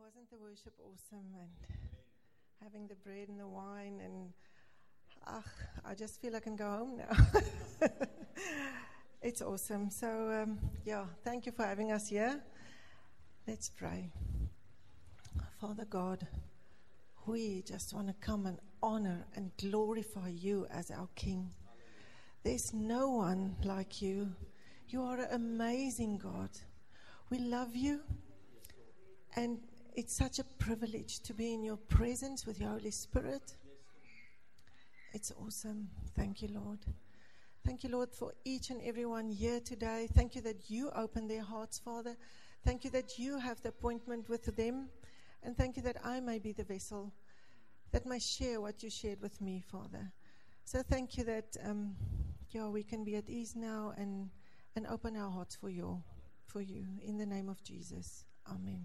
Wasn't the worship awesome? And having the bread and the wine, and I just feel I can go home now. It's awesome. So, thank you for having us here. Let's pray. Father God, we just want to come and honor and glorify you as our King. There's no one like you. You are an amazing God. We love you, and it's such a privilege to be in your presence with your Holy Spirit. It's awesome. Thank you, Lord. Thank you, Lord, for each and everyone here today. Thank you that you open their hearts, Father. Thank you that you have the appointment with them. And thank you that I may be the vessel that may share what you shared with me, Father. So thank you that we can be at ease now and open our hearts for you. In the name of Jesus. Amen.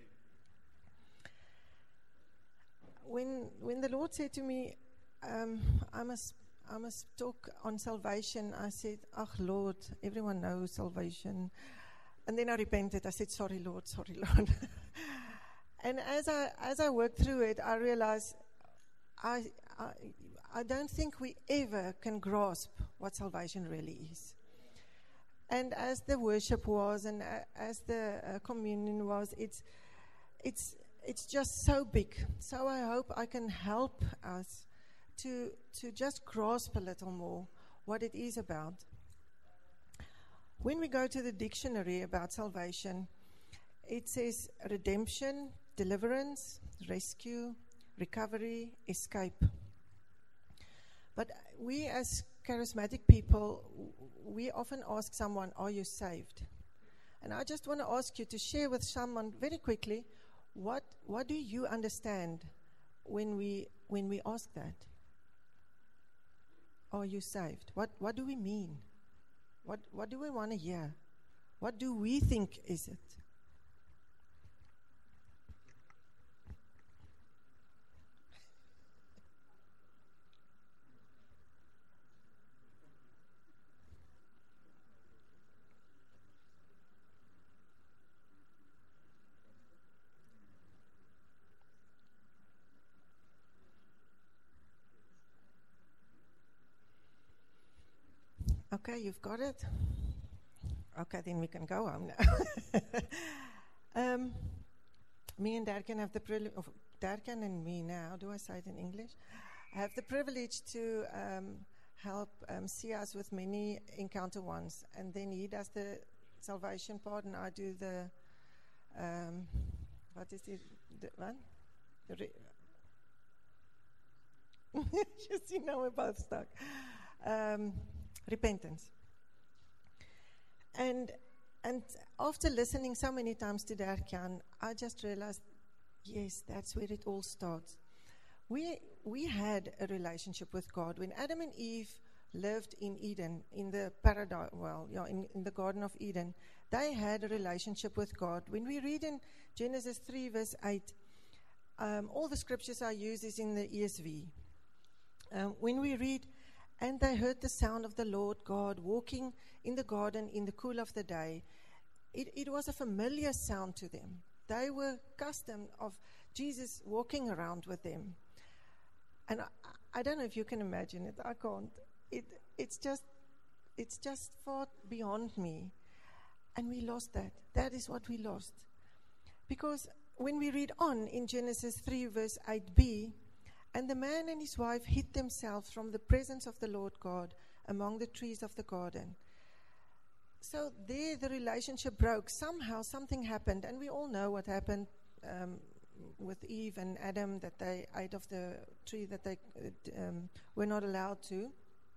When the Lord said to me, I must talk on salvation, I said, Lord, everyone knows salvation. And then I repented. I said, sorry, Lord. And as I worked through it, I realized I don't think we ever can grasp what salvation really is. And as the worship was, and as the communion was, it's just so big. So I hope I can help us to just grasp a little more what it is about. When we go to the dictionary about salvation, it says redemption, deliverance, rescue, recovery, escape. But we as charismatic people, we often ask someone, are you saved? And I just want to ask you to share with someone very quickly, what do you understand when we ask that? Are you saved? What do we mean? What do we want to hear? What do we think is it? Okay, you've got it? Okay, then we can go home now. Me and Darkan have the privilege, Darkan and me now, do I say it in English? I have the privilege to help Sias with many encounter ones. And then he does the salvation part, and I do the, what is it? The one? Just, we're both stuck. Repentance. And after listening so many times to Darkan, I just realized, yes, that's where it all starts. We had a relationship with God. When Adam and Eve lived in Eden, in the paradise, in the Garden of Eden, they had a relationship with God. When we read in Genesis 3 verse 8, all the scriptures I use is in the ESV. When we read, and they heard the sound of the Lord God walking in the garden in the cool of the day. It was a familiar sound to them. They were accustomed of Jesus walking around with them. And I don't know if you can imagine it. I can't. It's just far beyond me. And we lost that. That is what we lost. Because when we read on in Genesis 3 verse 8b, and the man and his wife hid themselves from the presence of the Lord God among the trees of the garden. So there the relationship broke. Somehow something happened, and we all know what happened with Eve and Adam, that they ate of the tree that they were not allowed to.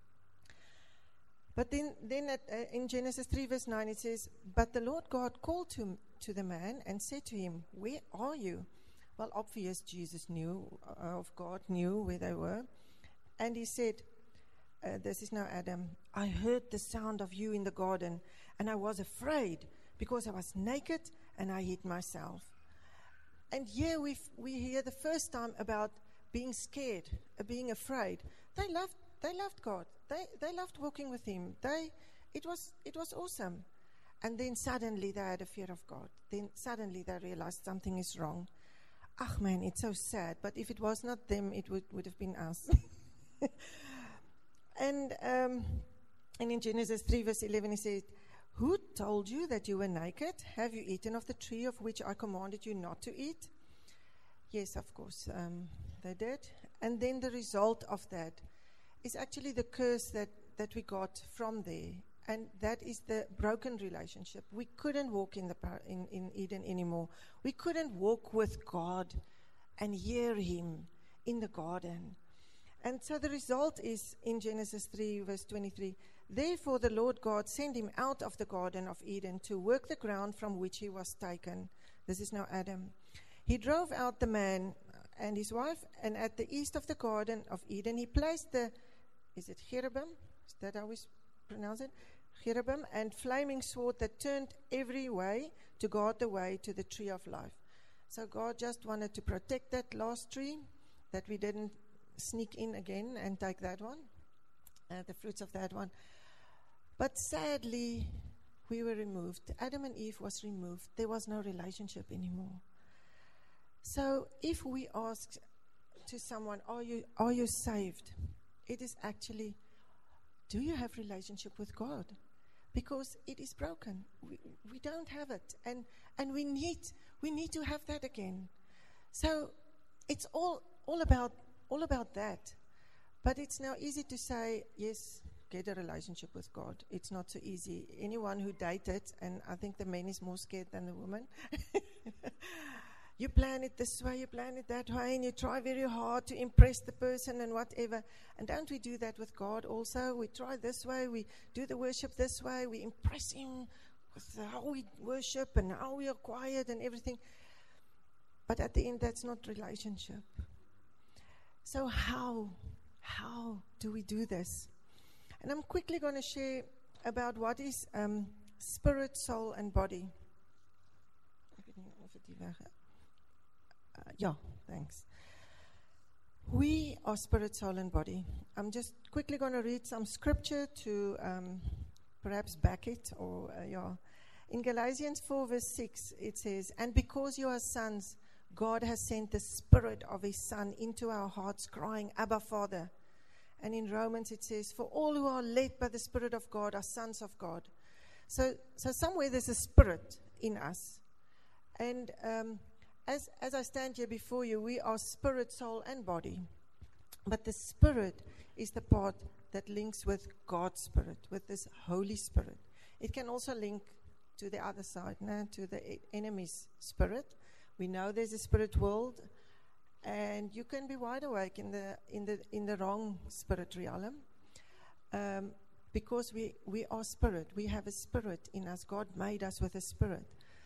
But then in Genesis 3 verse 9 it says, but the Lord God called to the man and said to him, where are you? Well, obvious, Jesus knew, God knew where they were. And he said, this is now Adam, I heard the sound of you in the garden, and I was afraid because I was naked and I hid myself. And here we hear the first time about being scared, being afraid. They loved God. They loved walking with him. It was awesome. And then suddenly they had a fear of God. Then suddenly they realized something is wrong. ach man, it's so sad. But if it was not them, it would have been us. And in Genesis 3 verse 11 he said, who told you that you were naked? Have you eaten of the tree of which I commanded you not to eat? Yes, of course, they did. And then the result of that is actually the curse that we got from there. And that is the broken relationship. We couldn't walk in Eden anymore. We couldn't walk with God and hear him in the garden. And so the result is in Genesis 3 verse 23, therefore the Lord God sent him out of the Garden of Eden to work the ground from which he was taken. This is now Adam. He drove out the man and his wife, and at the east of the Garden of Eden he placed is it cherubim? Is that how we pronounce it? Cherubim and flaming sword that turned every way to guard the way to the tree of life. So God just wanted to protect that last tree, that we didn't sneak in again and take that one, the fruits of that one. But sadly, we were removed. Adam and Eve was removed. There was no relationship anymore. So if we ask to someone, are you saved? It is actually, do you have relationship with God? Because it is broken. We don't have it. And we need to have that again. So it's all about that. But it's now easy to say, yes, get a relationship with God. It's not so easy. Anyone who dated, and I think the man is more scared than the woman. You plan it this way, you plan it that way, and you try very hard to impress the person and whatever. And don't we do that with God also? We try this way, we do the worship this way, we impress him with how we worship and how we are quiet and everything. But at the end, that's not relationship. So how do we do this? And I'm quickly going to share about what is spirit, soul, and body. Yeah, thanks. We are spirit, soul, and body. I'm just quickly going to read some scripture to perhaps back it. In Galatians 4 verse 6, it says, and because you are sons, God has sent the Spirit of His Son into our hearts, crying, Abba, Father. And in Romans it says, for all who are led by the Spirit of God are sons of God. So somewhere there's a spirit in us. And as I stand here before you, we are spirit, soul, and body. But the Spirit is the part that links with God's Spirit, with this Holy Spirit. It can also link to the other side, to the enemy's spirit. We know there's a spirit world, and you can be wide awake in the wrong spirit realm, because we are spirit. We have a spirit in us. God made us with a spirit.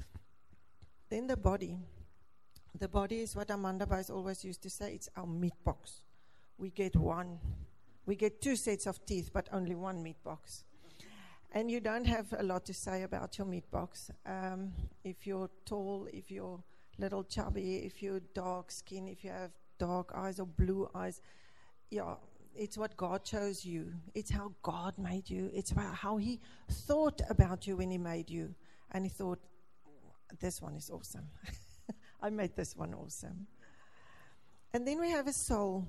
Then the body. The body is what Amanda Buys always used to say. It's our meat box. We get one. We get 2 sets of teeth, but only one meat box. And you don't have a lot to say about your meat box. If you're tall, if you're little chubby, if you're dark skin, if you have dark eyes or blue eyes, it's what God chose you. It's how God made you. It's about how He thought about you when He made you. And He thought, this one is awesome. I made this one awesome. And then we have a soul.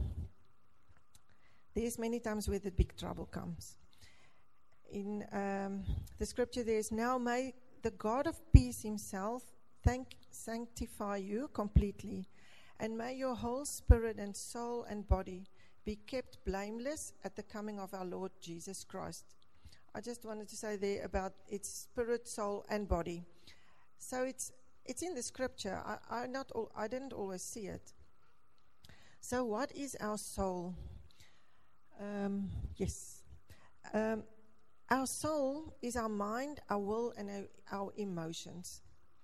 There's many times where the big trouble comes. In the scripture there's, now may the God of peace Himself sanctify you completely, and may your whole spirit and soul and body be kept blameless at the coming of our Lord Jesus Christ. I just wanted to say there about its spirit, soul, and body. So it's in the scripture. I didn't always see it. So what is our soul? Yes. Our soul is our mind, our will, and our emotions.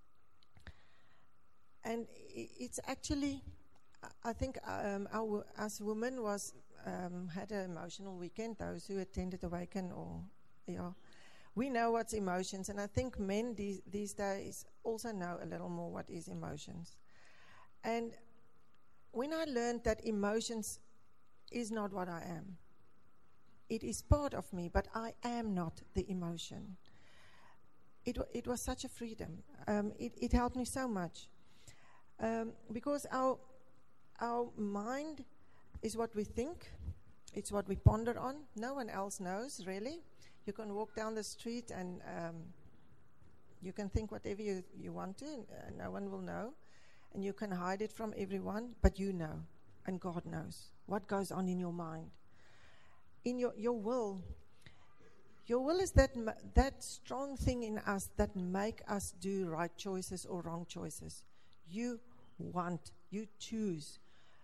And it's actually, I think, as women had an emotional weekend. Those who attended Awaken, we know what's emotions, and I think men these days also know a little more what is emotions. And when I learned that emotions is not what I am, it is part of me, but I am not the emotion. It was such a freedom. It helped me so much. because our mind is what we think. It's what we ponder on. No one else knows, really. You can walk down the street and you can think whatever you want to, and no one will know. And you can hide it from everyone, but you know, and God knows what goes on in your mind. In your will. Your will is that strong thing in us that make us do right choices or wrong choices. You want, you choose.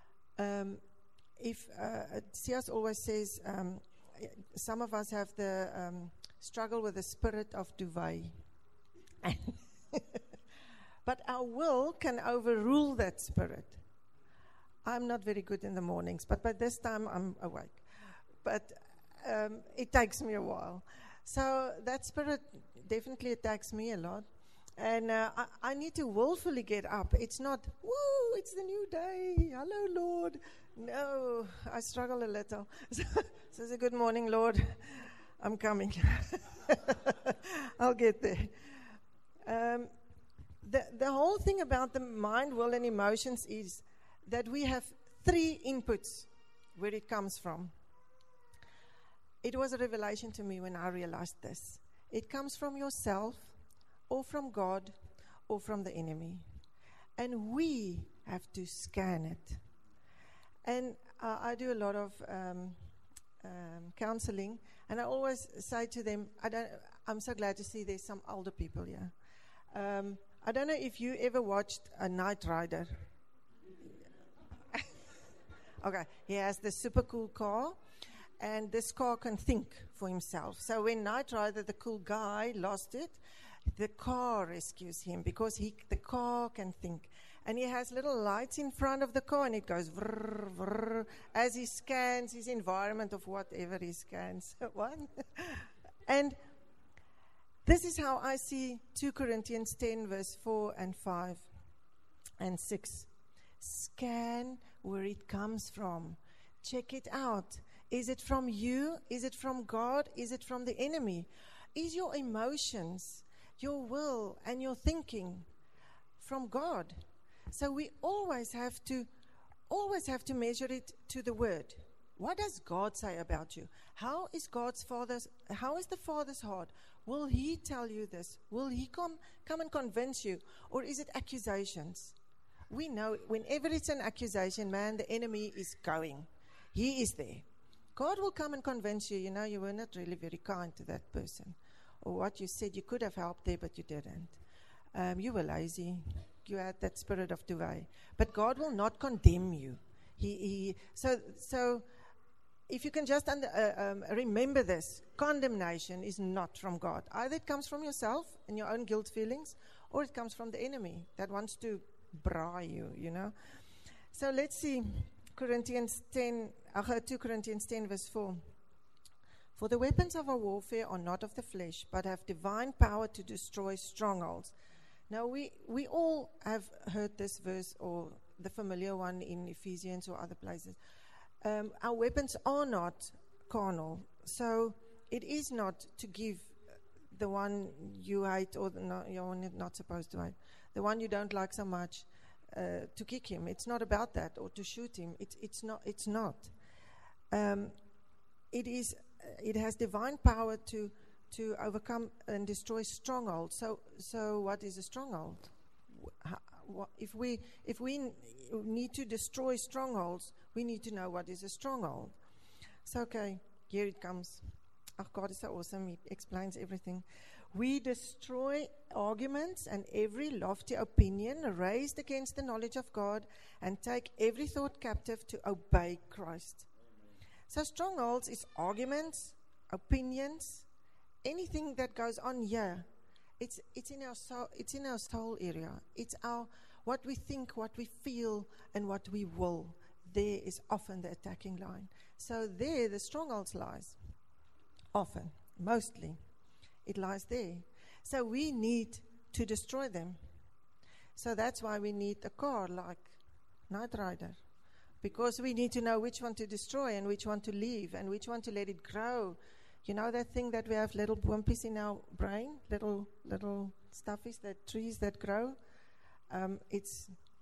C.S. always says, some of us have the struggle with the spirit of duvet. But our will can overrule that spirit. I'm not very good in the mornings, but by this time I'm awake. But it takes me a while. So that spirit definitely attacks me a lot. And I need to willfully get up. It's not, woo, it's the new day. Hello, Lord. No, I struggle a little. So I say, good morning, Lord. I'm coming. I'll get there. The whole thing about the mind, will, and emotions is that we have 3 inputs where it comes from. It was a revelation to me when I realized this. It comes from yourself, or from God, or from the enemy. And we have to scan it. And I do a lot of counseling, and I always say to them, I'm so glad to see there's some older people here. I don't know if you ever watched a Knight Rider. Okay, he has this super cool car, and this car can think for himself. So when Knight Rider, the cool guy, lost it, the car rescues him because the car can think. And he has little lights in front of the car, and it goes vrr, vrr, as he scans his environment of whatever he scans. And this is how I see 2 Corinthians 10, verse 4 and 5 and 6. Scan where it comes from. Check it out. Is it from you? Is it from God? Is it from the enemy? Is your emotions, your will, and your thinking from God? So we always have to measure it to the word. What does God say about you? How is the Father's heart? Will he tell you this? Will he come and convince you? Or is it accusations? We know whenever it's an accusation, man, the enemy is going. He is there. God will come and convince you, you were not really very kind to that person. Or what you said, you could have helped there, but you didn't. You were lazy. You had that spirit of duvet. But God will not condemn you. So if you can just remember this, condemnation is not from God. Either it comes from yourself and your own guilt feelings, or it comes from the enemy that wants to bra you, So let's see 2 Corinthians 10, verse 4. For the weapons of our warfare are not of the flesh, but have divine power to destroy strongholds. Now, we all have heard this verse, or the familiar one in Ephesians or other places. Our weapons are not carnal, so it is not to give the one you hate, or you're not supposed to hate, the one you don't like so much, to kick him. It's not about that, or to shoot him. It's not. It has divine power to overcome and destroy strongholds. So what is a stronghold? If we need to destroy strongholds, we need to know what is a stronghold. So, okay, here it comes. Oh, God is so awesome. He explains everything. We destroy arguments and every lofty opinion raised against the knowledge of God, and take every thought captive to obey Christ. So strongholds is arguments, opinions, anything that goes on here. It's in our soul. It's in our soul area. It's what we think, what we feel, and what we will. There is often the attacking line. So there, the strongholds lies. Often, mostly, it lies there. So we need to destroy them. So that's why we need a car like Knight Rider, because we need to know which one to destroy and which one to leave and which one to let it grow. You know that thing that we have little bumpies in our brain, little stuffies, that trees that grow. It's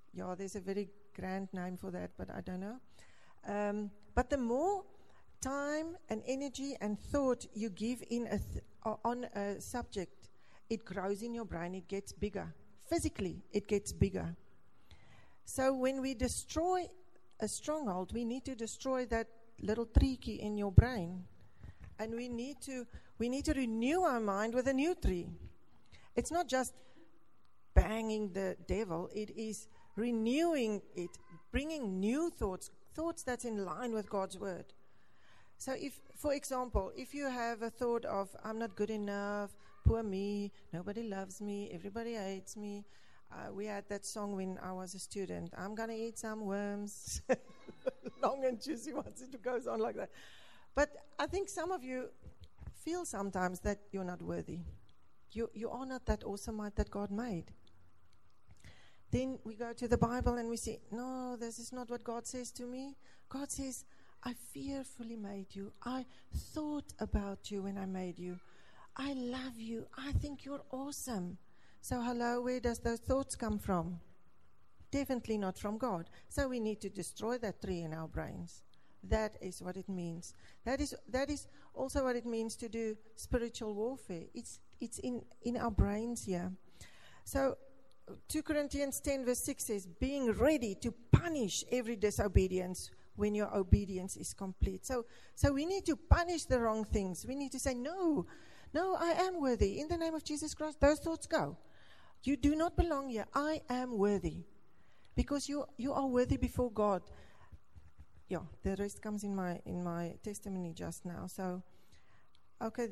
Yeah, there's a very grand name for that, but I don't know. But the more time and energy and thought you give in on a subject, it grows in your brain, it gets bigger. Physically, it gets bigger. So when we destroy a stronghold, we need to destroy that little treekie in your brain. And we need to renew our mind with a new tree. It's not just banging the devil, it is renewing it, bringing new thoughts that's in line with God's word. So if, for example, if you have a thought of, I'm not good enough, poor me, nobody loves me, everybody hates me. We had that song when I was a student, I'm going to eat some worms. Long and juicy ones, it goes on like that. But I think some of you feel sometimes that you're not worthy. You are not that awesome that God made. Then we go to the Bible and we say, no, this is not what God says to me. God says, I fearfully made you. I thought about you when I made you. I love you. I think you're awesome. So hello, where does those thoughts come from? Definitely not from God. So we need to destroy that tree in our brains. That is what it means. That is also what it means to do spiritual warfare. It's in our brains here. So 2 Corinthians 10 verse 6 says, being ready to punish every disobedience when your obedience is complete. So we need to punish the wrong things. We need to say, no, I am worthy. In the name of Jesus Christ, those thoughts go. You do not belong here. I am worthy. Because you are worthy before God. Yeah, the rest comes in my testimony just now. So, okay,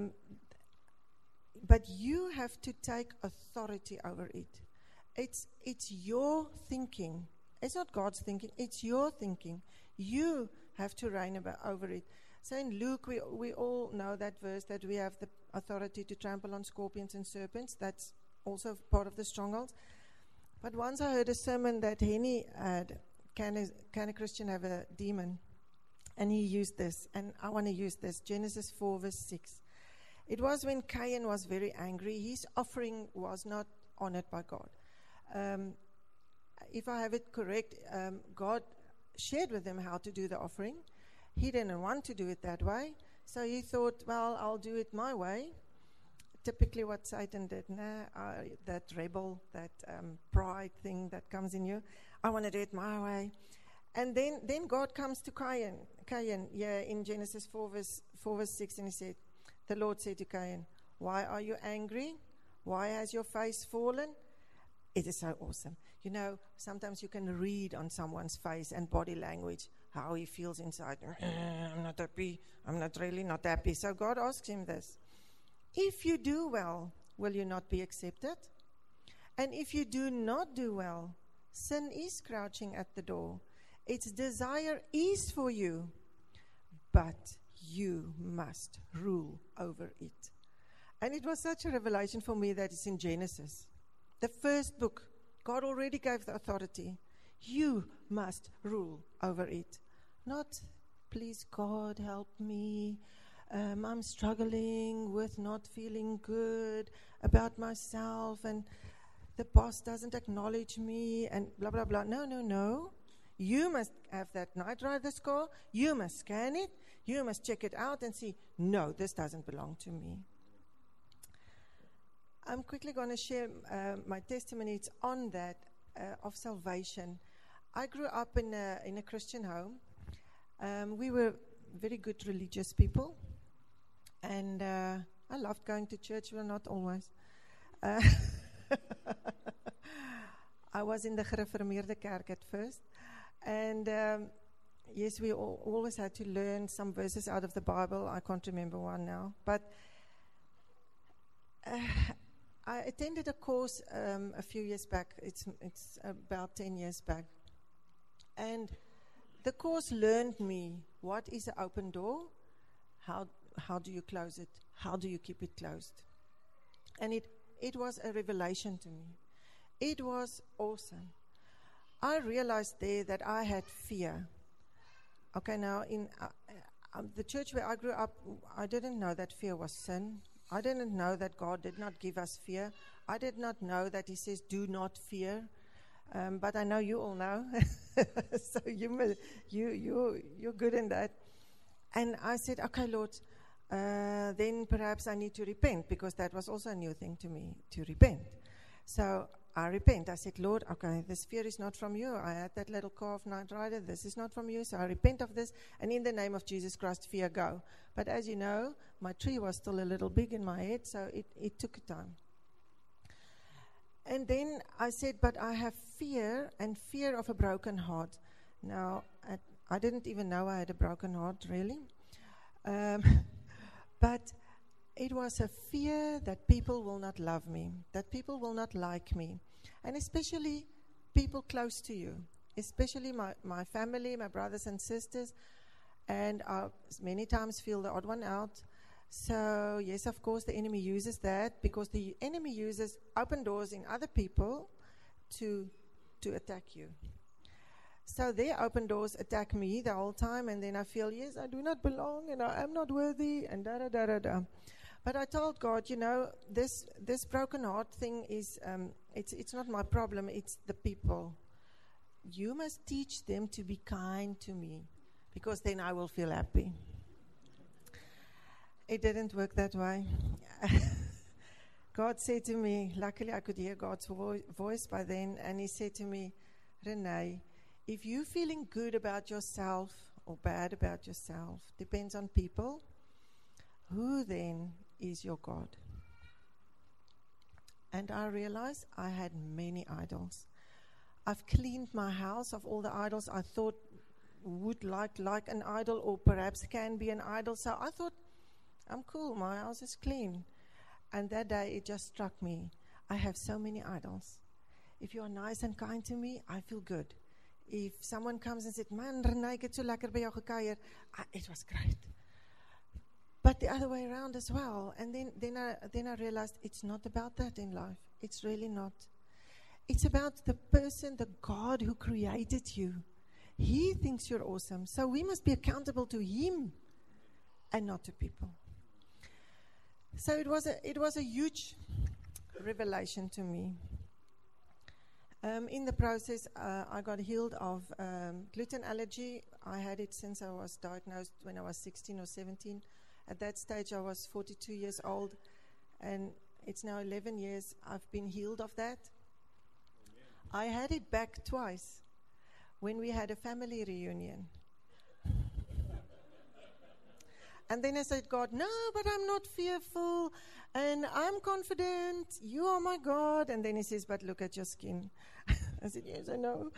but you have to take authority over it. It's your thinking. It's not God's thinking. It's your thinking. You have to reign over it. So in Luke, we all know that verse that we have the authority to trample on scorpions and serpents. That's also part of the strongholds. But once I heard a sermon that Henny had, can a Christian have a demon? And he used this, and I want to use this, Genesis 4 verse 6. It was when Cain was very angry. His offering was not honored by God. If I have it correct, God shared with him how to do the offering. He didn't want to do it that way. So he thought, well, I'll do it my way. Typically what Satan did, that rebel, that pride thing that comes in you. I want to do it my way. And then God comes to Cain, in Genesis 4 verse 6, and he said, the Lord said to Cain, why are you angry? Why has your face fallen? It is so awesome. You know, sometimes you can read on someone's face and body language how he feels inside. I'm not happy. I'm not really not happy. So God asks him this. If you do well, will you not be accepted? And if you do not do well, sin is crouching at the door. Its desire is for you, but you must rule over it. And it was such a revelation for me that it's in Genesis. The first book, God already gave the authority. You must rule over it. Not, please God, help me. I'm struggling with not feeling good about myself, and the boss doesn't acknowledge me, and blah, blah, blah. No. You must have that Night Rider score. You must scan it. You must check it out and see, no, this doesn't belong to me. I'm quickly going to share my testimony. It's on that of salvation. I grew up in a Christian home. We were very good religious people. And I loved going to church, well, not always. I was in the Gereformeerde Kerk at first. And yes, we always had to learn some verses out of the Bible. I can't remember one now. But I attended a course a few years back. It's about 10 years back. And the course learned me what is an open door, how do you close it, how do you keep it closed. And it was a revelation to me. It was awesome. I realized there that I had fear. Okay, now in the church where I grew up, I didn't know that fear was sin. I didn't know that God did not give us fear. I did not know that He says, do not fear. But I know you all know, so you're good in that. And I said, okay, Lord, then perhaps I need to repent, because that was also a new thing to me, to repent. So I repent. I said, Lord, okay, this fear is not from you. I had that little calf night rider. This is not from you. So I repent of this. And in the name of Jesus Christ, fear go. But as you know, my tree was still a little big in my head, so it took time. And then I said, but I have fear, and fear of a broken heart. Now, I didn't even know I had a broken heart, really. But it was a fear that people will not love me, that people will not like me, and especially people close to you, especially my family, my brothers and sisters, and I many times feel the odd one out. So, yes, of course, the enemy uses that, because the enemy uses open doors in other people to attack you. So their open doors attack me the whole time, and then I feel, yes, I do not belong, and I am not worthy, and da-da-da-da-da. But I told God, you know, this broken heart thing is, it's not my problem, it's the people. You must teach them to be kind to me, because then I will feel happy. It didn't work that way. God said to me, luckily I could hear God's voice by then, and he said to me, Renee, if you're feeling good about yourself or bad about yourself, depends on people, who then is your God? And I realized I had many idols. I've cleaned my house of all the idols I thought would like an idol, or perhaps can be an idol. So I thought, I'm cool, my house is clean. And that day it just struck me, I have so many idols. If you are nice and kind to me, I feel good. If someone comes and said, man, Renee, ek het so lekker by jou gekuier, it was great. But the other way around as well. And then I realized it's not about that in life. It's really not. It's about the person, the God who created you. He thinks you're awesome. So we must be accountable to him and not to people. So it was a huge revelation to me. In the process, I got healed of gluten allergy. I had it since I was diagnosed when I was 16 or 17. At that stage, I was 42 years old, and it's now 11 years I've been healed of that. I had it back twice when we had a family reunion. And then I said, God, no, but I'm not fearful, and I'm confident. You are my God. And then he says, but look at your skin. I said, yes, I know.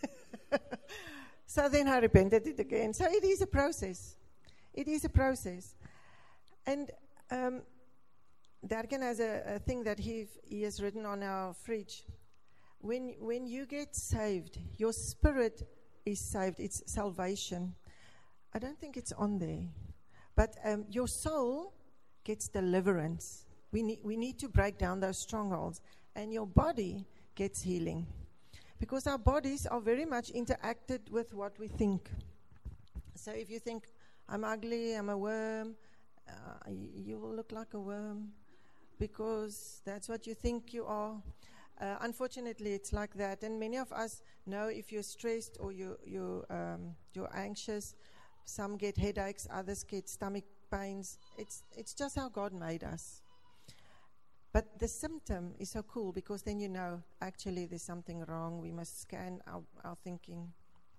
So then I repented it again. So it is a process. It is a process. And Darken has a thing that he has written on our fridge. When you get saved, your spirit is saved. It's salvation. I don't think it's on there. But your soul gets deliverance. We need to break down those strongholds. And your body gets healing. Because our bodies are very much interacted with what we think. So if you think, I'm ugly, I'm a worm, you will look like a worm. Because that's what you think you are. Unfortunately, it's like that. And many of us know if you're stressed or you're anxious. Some get headaches, others get stomach pains. It's just how God made us. But the symptom is so cool, because then you know, actually there's something wrong. We must scan our thinking.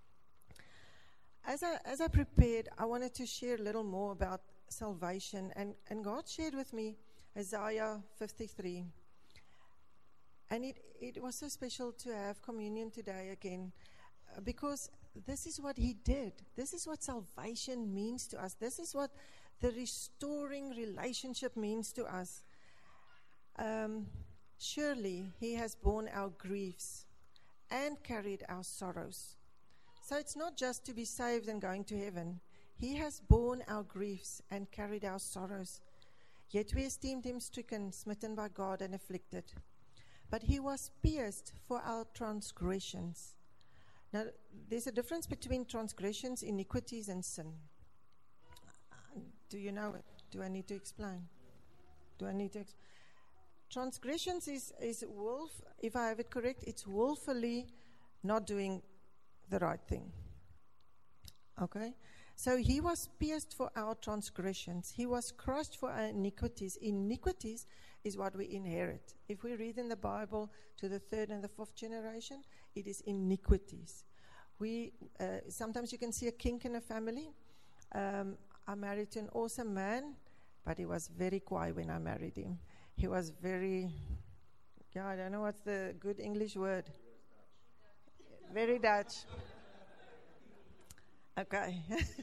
As I prepared, I wanted to share a little more about salvation. And God shared with me Isaiah 53. And it was so special to have communion today again, because this is what he did. This is what salvation means to us. This is what the restoring relationship means to us. Surely he has borne our griefs and carried our sorrows. So it's not just to be saved and going to heaven. He has borne our griefs and carried our sorrows. Yet we esteemed him stricken, smitten by God, and afflicted. But he was pierced for our transgressions. Now, there's a difference between transgressions, iniquities, and sin. Do you know it? Do I need to explain? Transgressions is if I have it correct, it's willfully not doing the right thing. Okay? So he was pierced for our transgressions. He was crushed for our iniquities. Iniquities is what we inherit. If we read in the Bible to the third and the fourth generation, it is iniquities. Sometimes you can see a kink in a family. I married to an awesome man, but he was very quiet when I married him. He was very, I don't know what's the good English word. Very Dutch. Okay.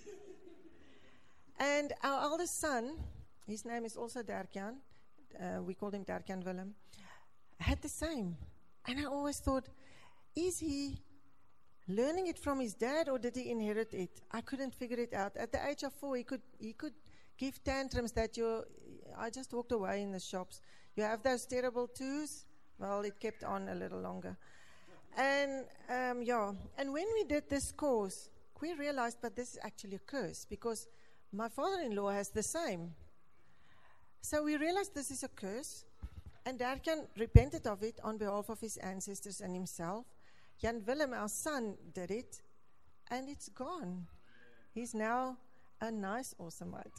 And our eldest son, his name is also Dirk-Jan, we called him Dirk-Jan Willem, had the same. And I always thought, is he learning it from his dad or did he inherit it? I couldn't figure it out. At the age of 4, he could give tantrums that I just walked away in the shops. You have those terrible twos? Well, it kept on a little longer. And and when we did this course, we realized, but this is actually a curse because my father-in-law has the same. So we realized this is a curse, and Dirk-Jan repented of it on behalf of his ancestors and himself. Jan Willem, our son, did it, and it's gone. He's now a nice Awesomite.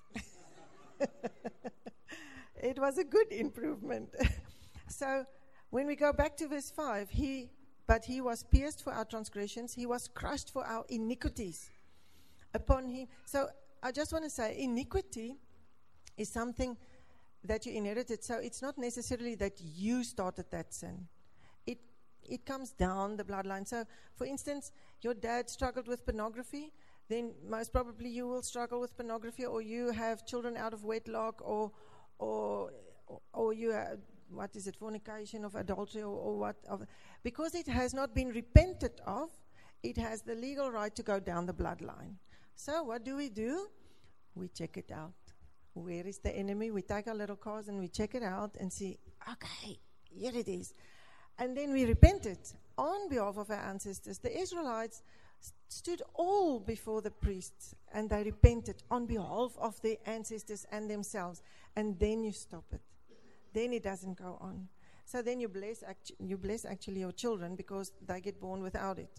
It was a good improvement. So when we go back to verse 5, but he was pierced for our transgressions, he was crushed for our iniquities. Upon him. So I just want to say, iniquity is something that you inherited. So it's not necessarily that you started that sin. It comes down the bloodline. So, for instance, your dad struggled with pornography, then most probably you will struggle with pornography, or you have children out of wedlock, or you have, fornication of adultery, or what, because it has not been repented of, it has the legal right to go down the bloodline. So what do? We check it out. Where is the enemy? We take our little cars and we check it out and see, okay, here it is. And then we repented on behalf of our ancestors. The Israelites stood all before the priests and they repented on behalf of their ancestors and themselves. And then you stop it. Then it doesn't go on. So then you bless actually your children because they get born without it.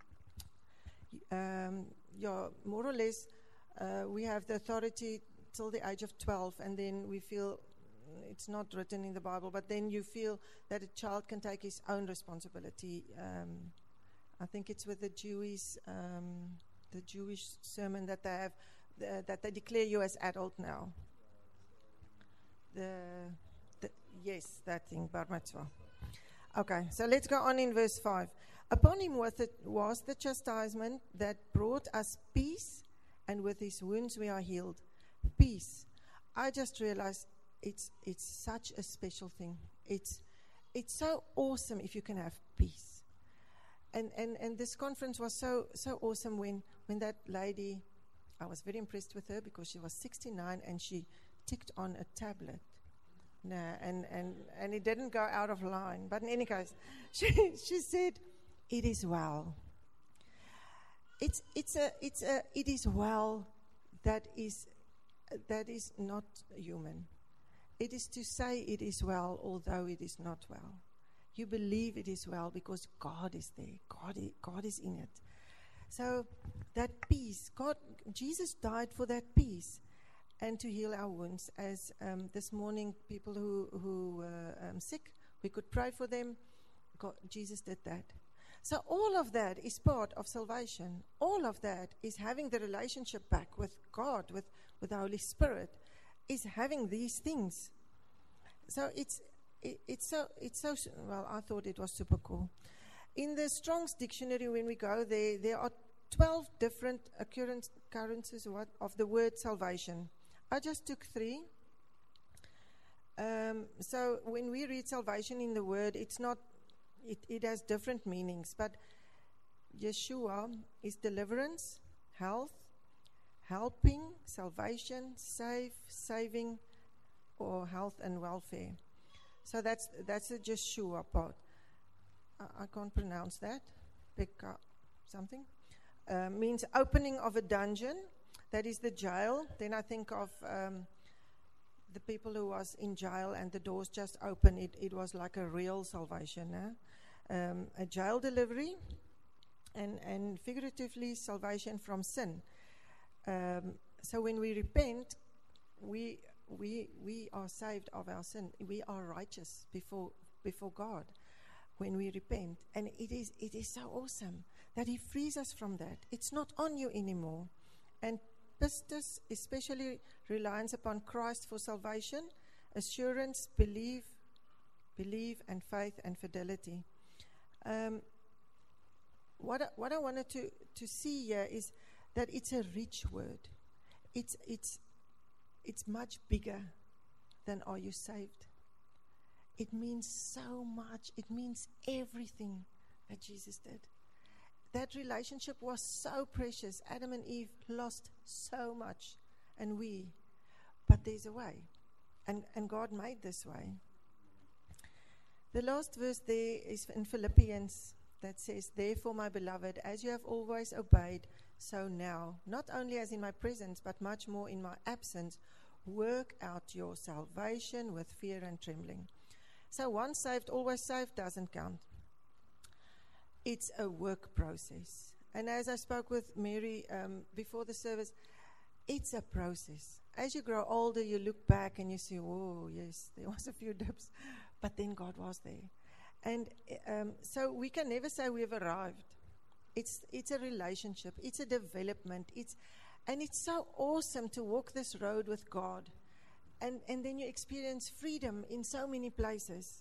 More or less, we have the authority till the age of 12, and then we feel it's not written in the Bible, but then you feel that a child can take his own responsibility. I think it's with the Jewish sermon that they have, that they declare you as adult now. Yes, that thing, Bar Mitzvah. Okay, so let's go on in verse 5. Upon him was the chastisement that brought us peace, and with his wounds we are healed. Peace. I just realized it's such a special thing. It's so awesome if you can have peace. And this conference was so awesome when that lady, I was very impressed with her because she was 69 and she ticked on a tablet. And it didn't go out of line. But in any case, she said, "It is well." It is well that is not human. It is to say it is well, although it is not well. You believe it is well because God is there. God is in it. So that peace, Jesus died for that peace and to heal our wounds. As this morning, people who were sick, we could pray for them. Jesus did that. So all of that is part of salvation. All of that is having the relationship back with God, with the Holy Spirit, is having these things. So it's so well, I thought it was super cool. In the Strong's dictionary, when we go there are 12 different occurrences of the word salvation. I just took 3. So when we read salvation in the word, it's not. It has different meanings, but Yeshua is deliverance, health, helping, salvation, saving, or health and welfare. So that's the Yeshua part. I can't pronounce that. Pekka something. Means opening of a dungeon. That is the jail. Then I think of the people who was in jail and the doors just open. It was like a real salvation. A jail delivery, and figuratively salvation from sin. So when we repent, we are saved of our sin. We are righteous before God when we repent. And it is so awesome that He frees us from that. It's not on you anymore. And pistis, especially reliance upon Christ for salvation, assurance, belief, and faith and fidelity. What I wanted to see here is that it's a rich word. It's much bigger than are you saved. It means so much. It means everything that Jesus did. That relationship was so precious. Adam and Eve lost so much, and we. But there's a way, and God made this way. The last verse there is in Philippians that says, "Therefore, my beloved, as you have always obeyed, so now, not only as in my presence, but much more in my absence, work out your salvation with fear and trembling." So once saved, always saved doesn't count. It's a work process. And as I spoke with Mary before the service, it's a process. As you grow older, you look back and you see, oh, yes, there was a few dips, but then God was there. And so we can never say we've arrived. It's a relationship. It's a development. And it's so awesome to walk this road with God. And then you experience freedom in so many places.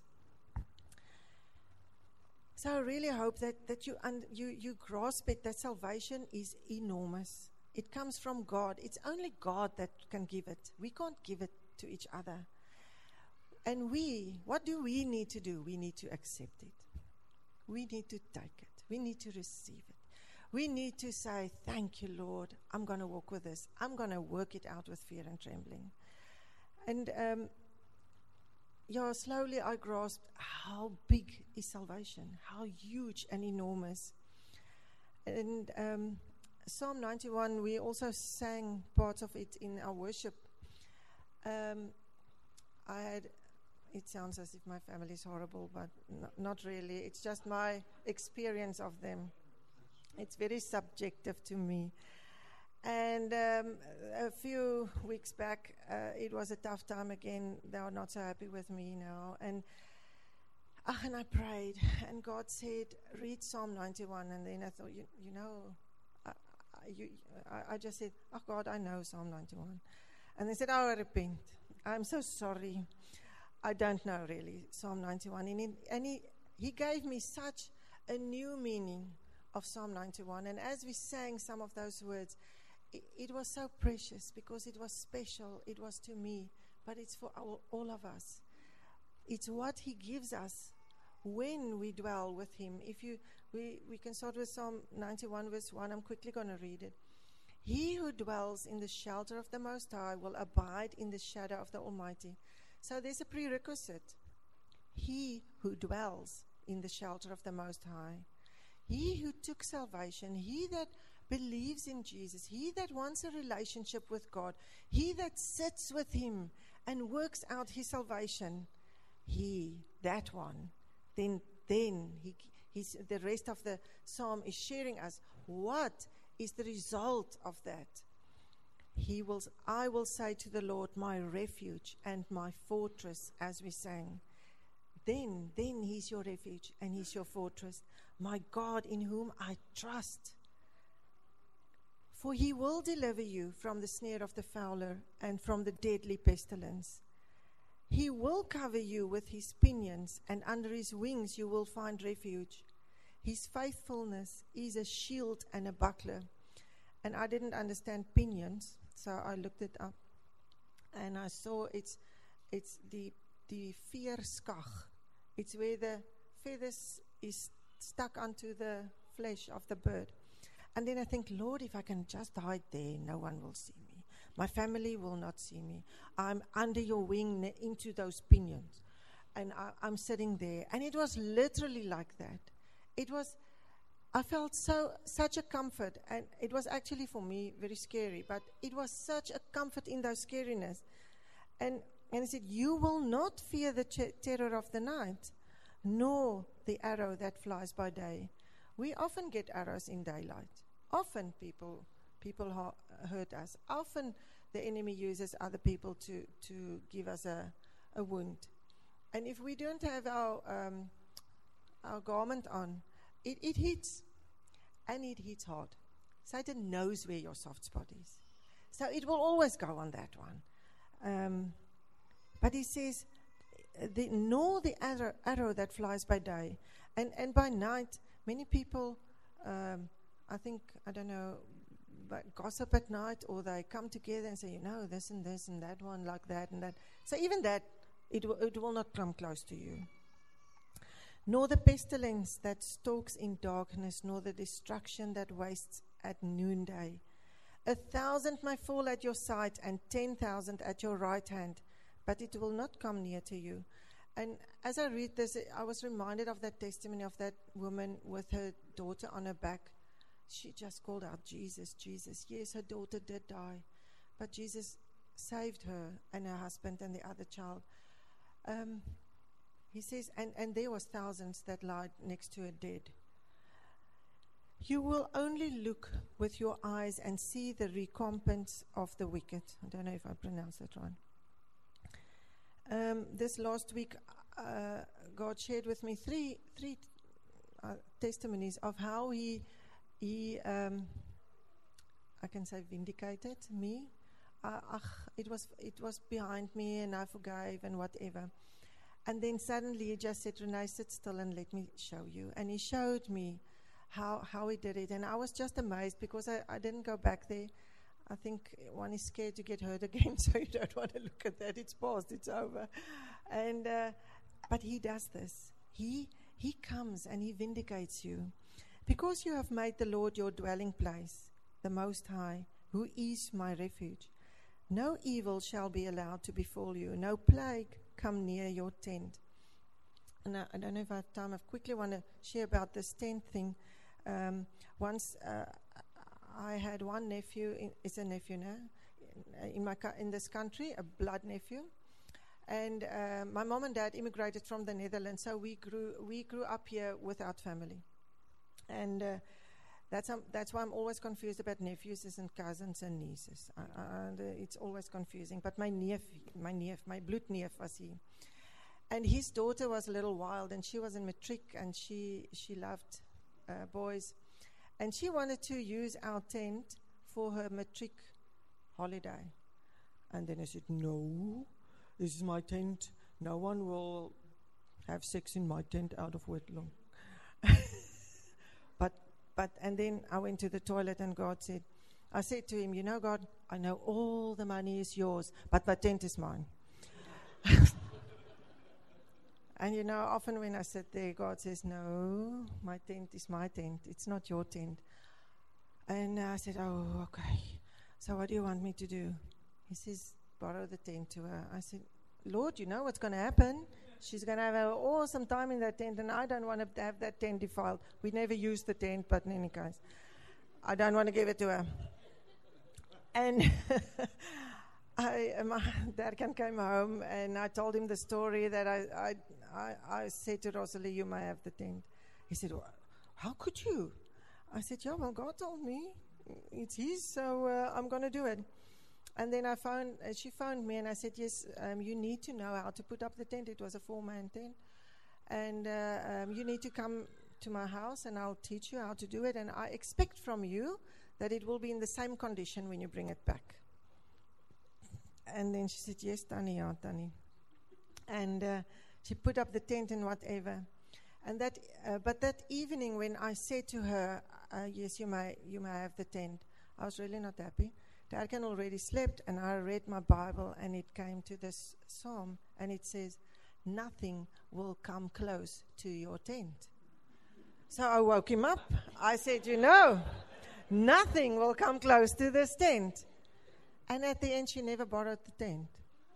So I really hope that you grasp it, that salvation is enormous. It comes from God. It's only God that can give it. We can't give it to each other. And what do we need to do? We need to accept it. We need to take it. We need to receive it. We need to say, thank you, Lord. I'm going to walk with this. I'm going to work it out with fear and trembling. And slowly I grasped how big is salvation, how huge and enormous. And Psalm 91, we also sang parts of it in our worship. It sounds as if my family is horrible, but not really. It's just my experience of them. It's very subjective to me. And a few weeks back, it was a tough time again. They are not so happy with me now. And I prayed, and God said, read Psalm 91. And then I thought, I just said, oh God, I know Psalm 91. And they said, oh, I repent. I'm so sorry. I don't know really, Psalm 91. And he gave me such a new meaning of Psalm 91. And as we sang some of those words, it was so precious because it was special. It was to me, but it's for all of us. It's what He gives us when we dwell with Him. We can start with Psalm 91 verse 1. I'm quickly going to read it. He who dwells in the shelter of the Most High will abide in the shadow of the Almighty. So there's a prerequisite. He who dwells in the shelter of the Most High. He who took salvation, he that believes in Jesus, he that wants a relationship with God, he that sits with Him and works out his salvation, that one, then the rest of the psalm is sharing us what is the result of that. I will say to the Lord, my refuge and my fortress, as we sang. Then He's your refuge and He's your fortress, my God in whom I trust. For He will deliver you from the snare of the fowler and from the deadly pestilence. He will cover you with His pinions, and under His wings you will find refuge. His faithfulness is a shield and a buckler. And I didn't understand pinions, so I looked it up. And I saw it's the veerskag. It's where the feathers is stuck onto the flesh of the bird. And then I think, Lord, if I can just hide there, no one will see me. My family will not see me. I'm under your wing into those pinions. And I'm sitting there. And it was literally like that. I felt such a comfort. And it was actually for me very scary. But it was such a comfort in those scariness. And he said, you will not fear the terror of the night, nor the arrow that flies by day, We often get arrows in daylight. Often people hurt us. Often the enemy uses other people to give us a wound. And if we don't have our garment on, it hits. And it hits hard. Satan knows where your soft spot is. So it will always go on that one. But he says, nor the arrow that flies by day. And by night, many people, I don't know, but gossip at night, or they come together and say, this and that one, like that and that. So even that, it will not come close to you. Nor the pestilence that stalks in darkness, nor the destruction that wastes at noonday. 1,000 may fall at your side, and 10,000 at your right hand, but it will not come near to you. And as I read this, I was reminded of that testimony of that woman with her daughter on her back. She just called out, Jesus, Jesus. Yes, her daughter did die, but Jesus saved her and her husband and the other child. He says, and there was thousands that lied next to her dead. You will only look with your eyes and see the recompense of the wicked. I don't know if I pronounced that right. This last week, God shared with me three testimonies of how He I can say vindicated me. It was behind me, and I forgave and whatever. And then suddenly He just said, Renee, sit still and let me show you. And He showed me how He did it. And I was just amazed because I didn't go back there. I think one is scared to get hurt again, so you don't want to look at that. It's past, it's over. And but He does this. He comes and He vindicates you. Because you have made the Lord your dwelling place, the Most High, who is my refuge, no evil shall be allowed to befall you, no plague come near your tent. And I don't know if I have time. I quickly want to share about this tent thing. Once I had one nephew, it's a nephew now, in this country, a blood nephew. And my mom and dad immigrated from the Netherlands, so we grew up here without family. And that's why I'm always confused about nephews and cousins and nieces. It's always confusing. But my blood nephew was he. And his daughter was a little wild, and she was in matric, and she loved boys. And she wanted to use our tent for her matric holiday. And then I said, no, this is my tent. No one will have sex in my tent out of wedlock. And then I went to the toilet, and I said to Him, God, I know all the money is yours, but my tent is mine. And often when I sit there, God says, no, my tent is my tent. It's not your tent. And I said, oh, okay. So what do you want me to do? He says, borrow the tent to her. I said, Lord, you know what's going to happen. She's going to have an awesome time in that tent, and I don't want to have that tent defiled. We never use the tent, but in any case, I don't want to give it to her. And my dad came home, and I told him the story that I said to Rosalie, you may have the tent. He said, well, how could you? I said, yeah, well, God told me. It's His, so I'm going to do it. And then she phoned me, and I said, yes, you need to know how to put up the tent. It was a 4-man tent. And you need to come to my house, and I'll teach you how to do it. And I expect from you that it will be in the same condition when you bring it back. And then she said, yes, Tannie, yeah, Tannie. And she put up the tent and whatever. And but that evening when I said to her, yes, you may have the tent, I was really not happy. Darken already slept, and I read my Bible, and it came to this psalm, and it says, nothing will come close to your tent. So I woke him up. I said, nothing will come close to this tent. And at the end, she never borrowed the tent.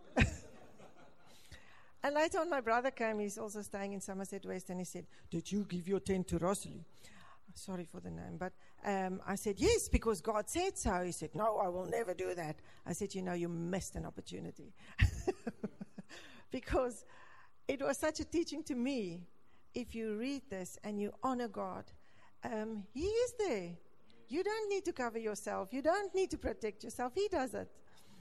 And later on, my brother came. He's also staying in Somerset West, and he said, did you give your tent to Rosalie? Sorry for the name, but I said, yes, because God said so. He said, no, I will never do that. I said, you missed an opportunity. Because it was such a teaching to me. If you read this and you honor God He is there. You don't need to cover yourself. You don't need to protect yourself. He does it.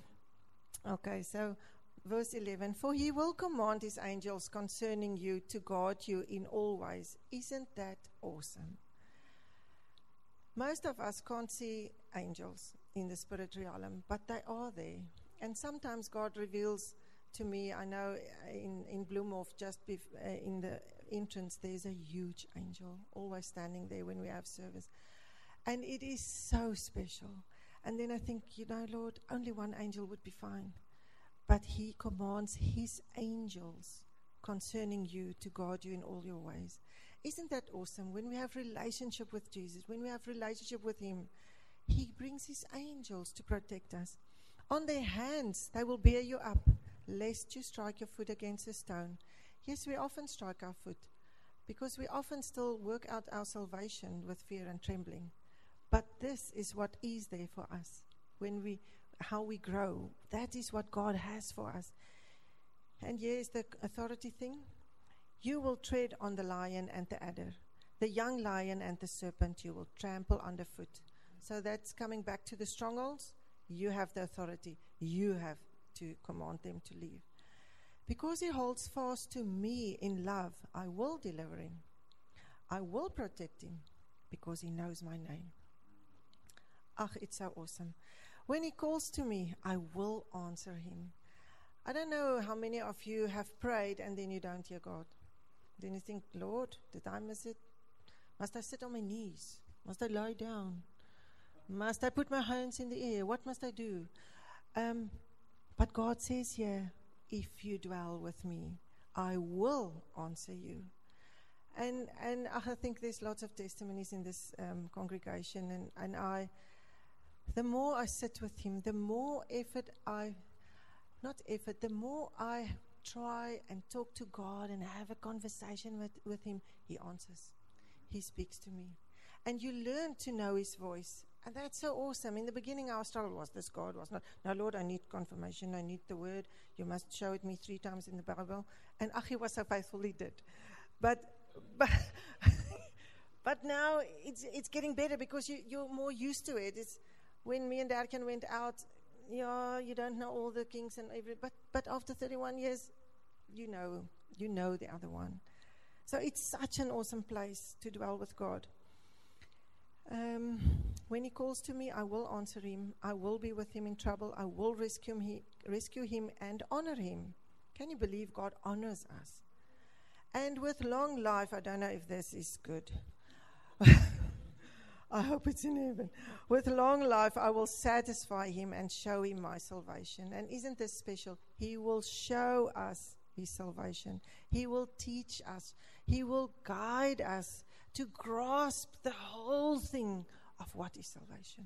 Okay, so verse 11. For he will command his angels concerning you to guard you in all ways. Isn't that awesome? Most of us can't see angels in the spirit realm, but they are there. And sometimes God reveals to me, I know in Bloemhof, just in the entrance, there's a huge angel always standing there when we have service. And it is so special. And then I think, Lord, only one angel would be fine. But he commands his angels concerning you to guard you in all your ways. Isn't that awesome? When we have relationship with Jesus, when we have relationship with him, he brings his angels to protect us. On their hands, they will bear you up, lest you strike your foot against a stone. Yes, we often strike our foot, because we often still work out our salvation with fear and trembling. But this is what is there for us. How we grow, that is what God has for us. And here's the authority thing. You will tread on the lion and the adder. The young lion and the serpent you will trample underfoot. So that's coming back to the strongholds. You have the authority. You have to command them to leave. Because he holds fast to me in love, I will deliver him. I will protect him because he knows my name. It's so awesome. When he calls to me, I will answer him. I don't know how many of you have prayed and then you don't hear God. Then you think, Lord, did I miss it? Must I sit on my knees? Must I lie down? Must I put my hands in the air? What must I do? But God says here, if you dwell with me, I will answer you. And I think there's lots of testimonies in this congregation. And the more I sit with him, the more the more I try and talk to God and have a conversation with him, he answers. He speaks to me. And you learn to know his voice. And that's so awesome. In the beginning, our struggle was this God was not. No, Lord, I need confirmation. I need the word. You must show it me 3 times in the Bible. And he was so faithful, he did. But now it's getting better because you're more used to it. It's when me and Darken went out, you don't know all the kings and but after 31 years, you know the other one. So it's such an awesome place to dwell with God. When he calls to me, I will answer him. I will be with him in trouble. I will rescue him and honor him. Can you believe God honors us? And with long life, I don't know if this is good. I hope it's in heaven. With long life, I will satisfy him and show him my salvation. And isn't this special? He will show us his salvation. He will teach us. He will guide us to grasp the whole thing of what is salvation.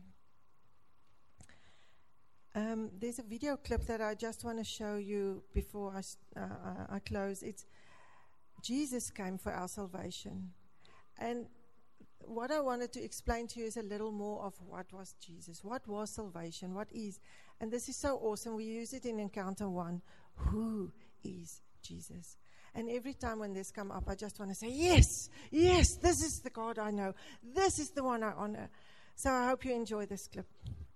There's a video clip that I just want to show you before I close. It's Jesus came for our salvation. And what I wanted to explain to you is a little more of what was Jesus. What was salvation? What is? And this is so awesome. We use it in Encounter 1. Who is Jesus? And every time when this come up, I just want to say, yes, this is the God I know. This is the one I honor. So I hope you enjoy this clip.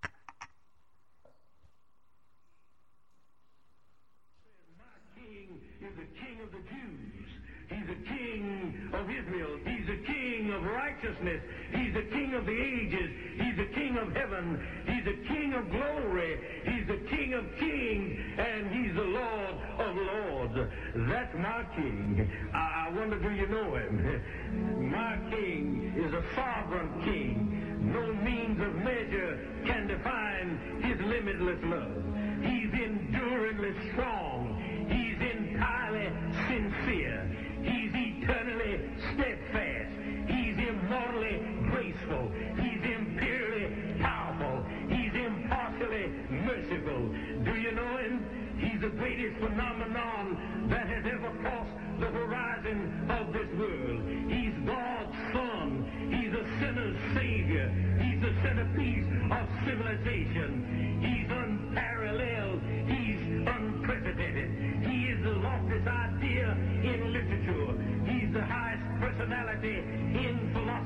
My King is the King of the Jews. He's the King of Israel. He's the King of righteousness. He's the King of the ages. He's the King of heaven. He's the King of glory. He's the King of kings. And he's the Lord of lords. That's my King. I wonder, do you know him? My King is a sovereign King. No means of measure can define his limitless love. He's enduringly strong. He's entirely sincere. He's eternally steadfast. He's immortally graceful. He's imperially powerful. He's impartially merciful. Do you know him? He's the greatest phenomenon that has ever crossed the horizon of this world. He's God's Son. He's a sinner's Savior. He's the centerpiece of civilization. He's unparalleled. He's unprecedented. He is the loftiest idea in literature. He's the highest personality in philosophy.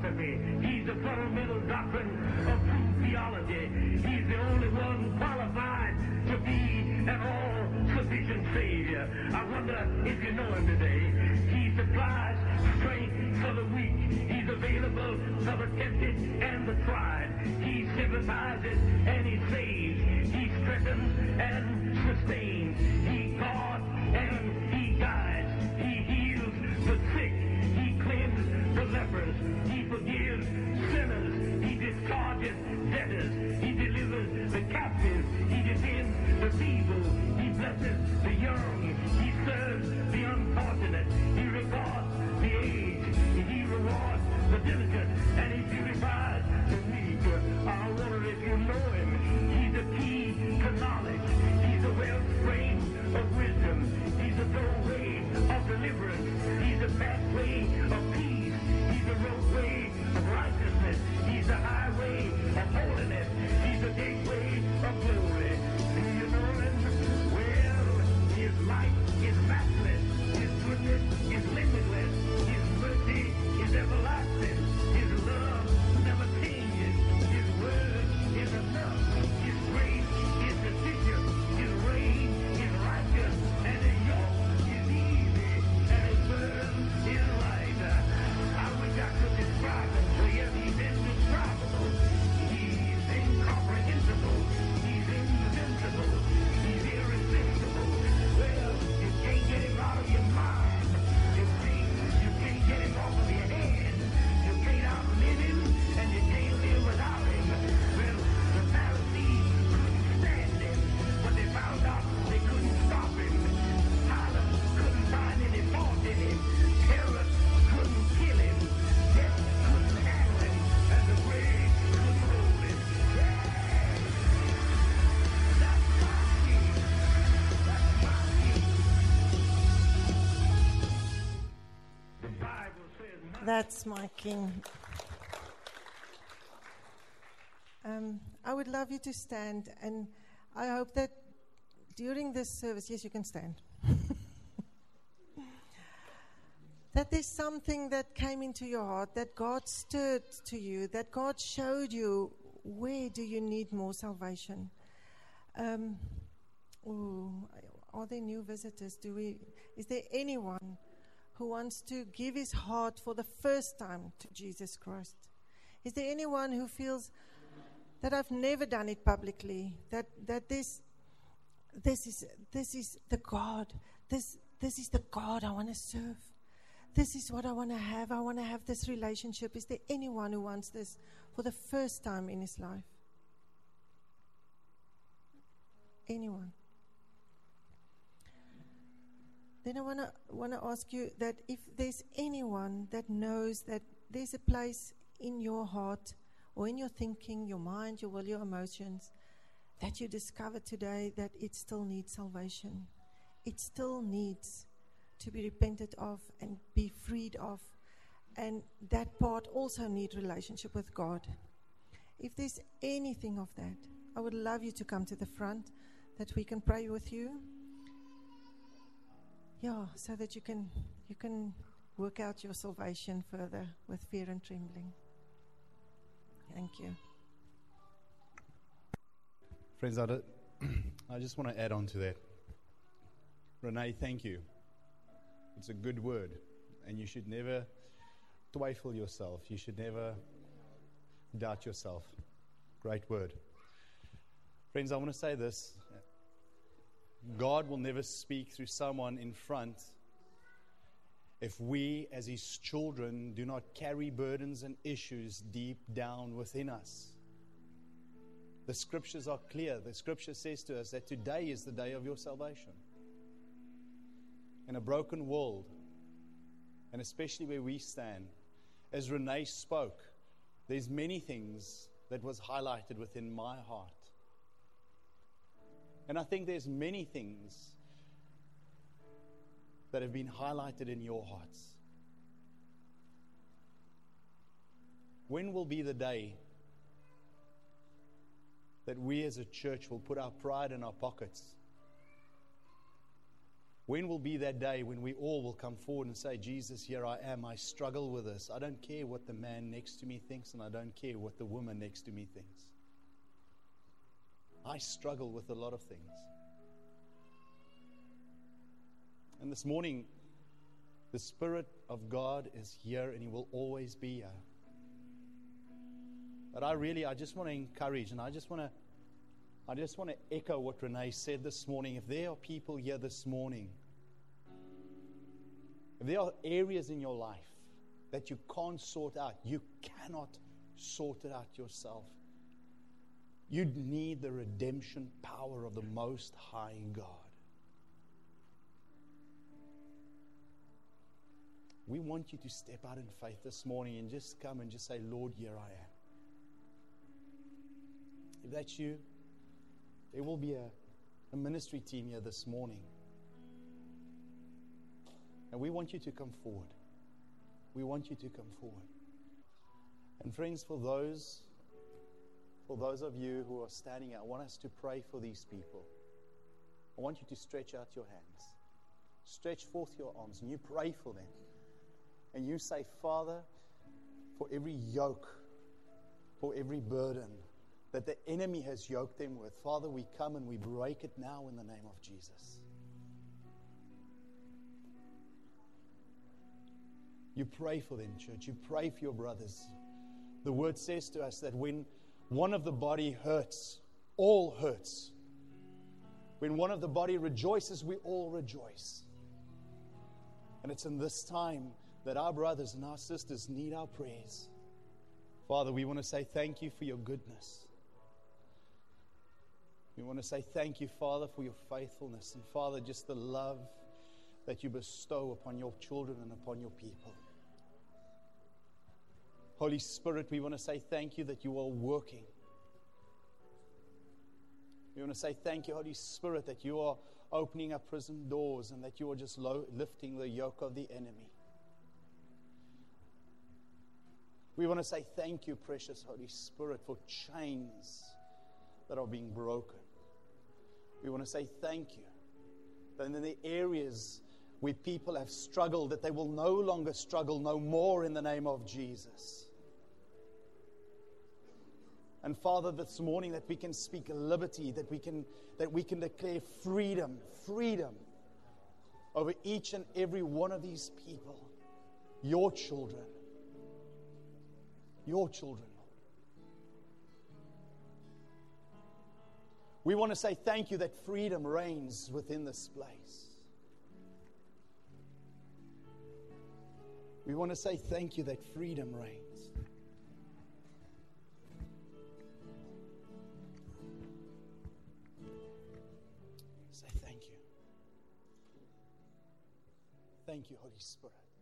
philosophy. He's the fundamental doctrine of true theology. He's the only one qualified to be an all-sufficient Savior. I wonder if you know him today. He supplies strength for the weak. He's available for the tempted and the tried. He sympathizes and he saves. He strengthens and sustains. He guards and he guides. He heals the sick. He cleanses the lepers. He forgives sinners. He discharges debtors. He delivers the captives. He defends the feeble. He blesses the young. He serves the unfortunate. He regards the aged. He rewards the diligent. And he purifies the weak. I wonder if you know him. He's the key to knowledge. He's the wellspring of wisdom. He's the doorway of deliverance. He's the pathway of peace. He's the roadway of righteousness. He's the highway of holiness. He's the gateway of glory. Do you know him? Well, his light is matchless. His goodness is limitless. His mercy is everlasting. His love never changes. His word is enough. His grace is sufficient. His reign is righteous. And his yoke is easy. And his burden is light. I wish I could describe him to you. He's indescribable. He's incomprehensible. He's invincible. He's irresistible. Well, you can't get him out of your mind. You can't get him off of your head. You can't outlive him, and you can't live without him. Well, the Pharisees couldn't stand him, but they found out they couldn't stop him. Pilate couldn't find any fault in him. Herod couldn't kill him. Death couldn't handle him, and the grave couldn't hold him. Yeah! That's my king. That's my king. The Bible says That's my King. I would love you to stand, and I hope that during this service, yes, you can stand, that there's something that came into your heart, that God stirred to you, that God showed you where do you need more salvation. Are there new visitors? Is there anyone who wants to give his heart for the first time to Jesus Christ? Is there anyone who feels that I've never done it publicly, that this is the God, this is the God I want to serve. This is what I want to have. I want to have this relationship. Is there anyone who wants this for the first time in his life? Anyone? Then I want to ask you that if there's anyone that knows that there's a place in your heart or in your thinking, your mind, your will, your emotions, that you discover today that it still needs salvation. It still needs to be repented of and be freed of. And that part also needs relationship with God. If there's anything of that, I would love you to come to the front, that we can pray with you. Yeah, so that you can work out your salvation further with fear and trembling. Thank you. Friends, I just want to add on to that. Renee, thank you. It's a good word, and you should never twyfel yourself. You should never doubt yourself. Great word. Friends, I want to say this. God will never speak through someone in front if we, as His children, do not carry burdens and issues deep down within us. The scriptures are clear. The scripture says to us that today is the day of your salvation. In a broken world, and especially where we stand, as Renee spoke, there's many things that was highlighted within my heart. And I think there's many things that have been highlighted in your hearts. When will be the day that we as a church will put our pride in our pockets When will be that day when we all will come forward and say, Jesus, here I am. I struggle with this. I don't care what the man next to me thinks, and I don't care what the woman next to me thinks. I struggle with a lot of things. And this morning, the Spirit of God is here, and He will always be here. But I just want to encourage, and I just want to echo what Renee said this morning. If there are people here this morning, if there are areas in your life that you can't sort out, you cannot sort it out yourself. You need the redemption power of the Most High God. We want you to step out in faith this morning and just come and just say, Lord, here I am. If that's you, there will be a ministry team here this morning. And we want you to come forward. We want you to come forward. And friends, for those of you who are standing out, I want us to pray for these people. I want you to stretch out your hands. Stretch forth your arms and you pray for them. And you say, Father, for every yoke, for every burden that the enemy has yoked them with, Father, we come and we break it now in the name of Jesus. You pray for them, church. You pray for your brothers. The word says to us that when one of the body hurts, all hurts. When one of the body rejoices, we all rejoice. And it's in this time that our brothers and our sisters need our prayers. Father, we want to say thank you for your goodness. We want to say thank you, Father, for your faithfulness. And Father, just the love that you bestow upon your children and upon your people. Holy Spirit, we want to say thank you that you are working. We want to say thank you, Holy Spirit, that you are opening up prison doors and that you are just lifting the yoke of the enemy. We want to say thank you, precious Holy Spirit, for chains that are being broken. We want to say thank you that in the areas where people have struggled, that they will no longer struggle no more in the name of Jesus. And Father, this morning that we can speak liberty, that we can declare freedom over each and every one of these people, your children. Your children, Lord. We want to say thank you that freedom reigns within this place. We want to say thank you that freedom reigns. Say thank you. Thank you, Holy Spirit.